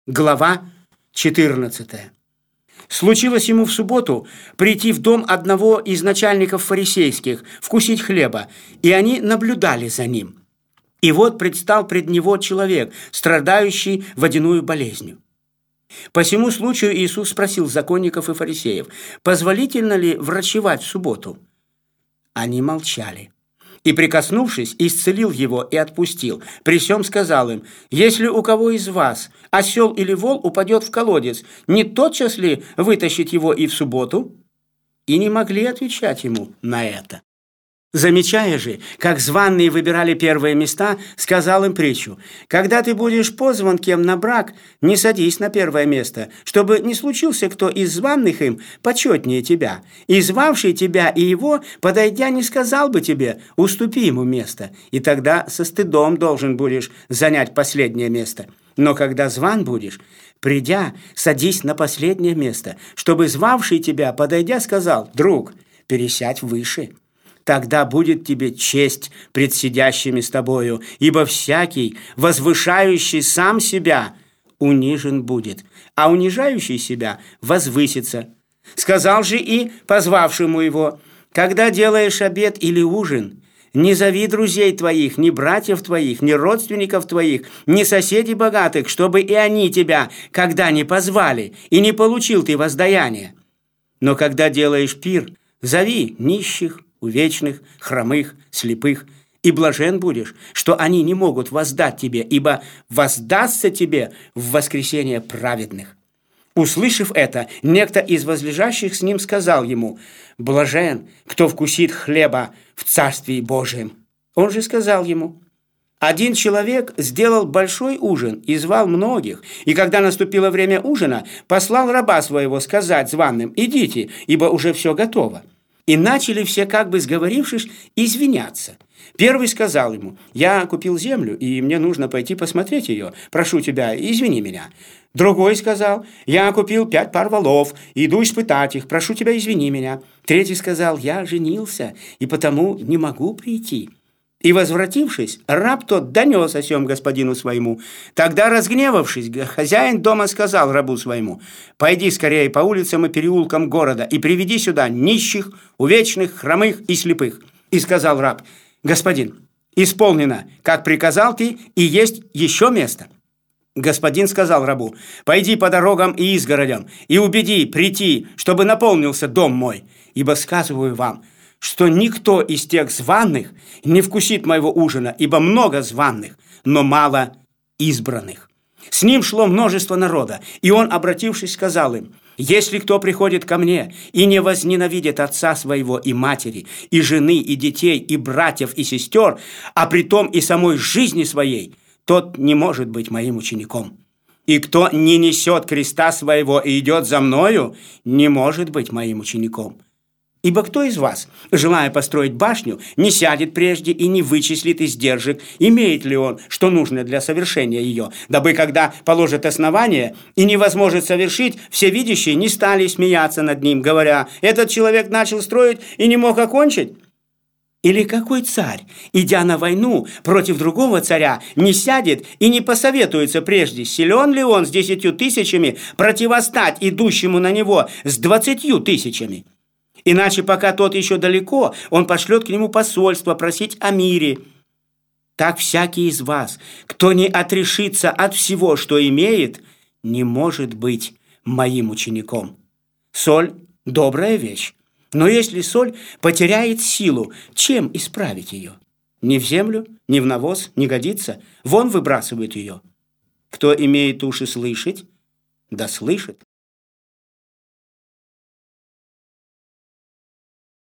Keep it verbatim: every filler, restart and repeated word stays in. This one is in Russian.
Глава четырнадцатая. Случилось ему в субботу прийти в дом одного из начальников фарисейских, вкусить хлеба, и они наблюдали за ним. И вот предстал пред него человек, страдающий водяную болезнью. По сему случаю Иисус спросил законников и фарисеев: позволительно ли врачевать в субботу? Они молчали. И, прикоснувшись, исцелил его и отпустил. При сем сказал им: если у кого из вас осел или вол упадет в колодец, не тотчас ли вытащить его и в субботу? И не могли отвечать ему на это. Замечая же, как званые выбирали первые места, сказал им притчу: когда ты будешь позван кем на брак, не садись на первое место, чтобы не случился кто из званых им почетнее тебя, и звавший тебя и его, подойдя, не сказал бы тебе: уступи ему место, и тогда со стыдом должен будешь занять последнее место. Но когда зван будешь, придя, садись на последнее место, чтобы звавший тебя, подойдя, сказал: друг, пересядь выше. Тогда будет тебе честь пред сидящими с тобою, ибо всякий, возвышающий сам себя, унижен будет, а унижающий себя возвысится. Сказал же и позвавшему его: когда делаешь обед или ужин, не зови друзей твоих, ни братьев твоих, ни родственников твоих, ни соседей богатых, чтобы и они тебя когда не позвали, и не получил ты воздаяние. Но когда делаешь пир, зови нищих, увечных, хромых, слепых, и блажен будешь, что они не могут воздать тебе, ибо воздастся тебе в воскресение праведных. Услышав это, некто из возлежащих с ним сказал ему: блажен, кто вкусит хлеба в Царствии Божием. Он же сказал ему: один человек сделал большой ужин и звал многих, и когда наступило время ужина, послал раба своего сказать званым: идите, ибо уже все готово. И начали все, как бы сговорившись, извиняться. Первый сказал ему: я купил землю, и мне нужно пойти посмотреть ее. Прошу тебя, извини меня. Другой сказал: я купил пять пар волов, иду испытать их. Прошу тебя, извини меня. Третий сказал: я женился, и потому не могу прийти. И, возвратившись, раб тот донес о сем господину своему. Тогда, разгневавшись, хозяин дома сказал рабу своему: пойди скорее по улицам и переулкам города и приведи сюда нищих, увечных, хромых и слепых. И сказал раб: господин, исполнено, как приказал ты, и есть еще место. Господин сказал рабу: пойди по дорогам и изгородям и убеди прийти, чтобы наполнился дом мой, ибо сказываю вам, что никто из тех званых не вкусит моего ужина, ибо много званых, но мало избранных. С ним шло множество народа, и он, обратившись, сказал им: если кто приходит ко мне и не возненавидит отца своего и матери, и жены, и детей, и братьев, и сестер, а притом и самой жизни своей, тот не может быть моим учеником. И кто не несет креста своего и идет за мною, не может быть моим учеником. Ибо кто из вас, желая построить башню, не сядет прежде и не вычислит издержек, имеет ли он, что нужно для совершения ее, дабы, когда положит основание и не возможет совершить, всевидящие не стали смеяться над ним, говоря: этот человек начал строить и не мог окончить? Или какой царь, идя на войну против другого царя, не сядет и не посоветуется прежде, силен ли он с десятью тысячами противостать идущему на него с двадцатью тысячами? Иначе, пока тот еще далеко, он пошлет к нему посольство просить о мире. Так всякий из вас, кто не отрешится от всего, что имеет, не может быть моим учеником. Соль – добрая вещь, но если соль потеряет силу, чем исправить ее? Ни в землю, ни в навоз не годится, вон выбрасывают ее. Кто имеет уши слышать, да слышит.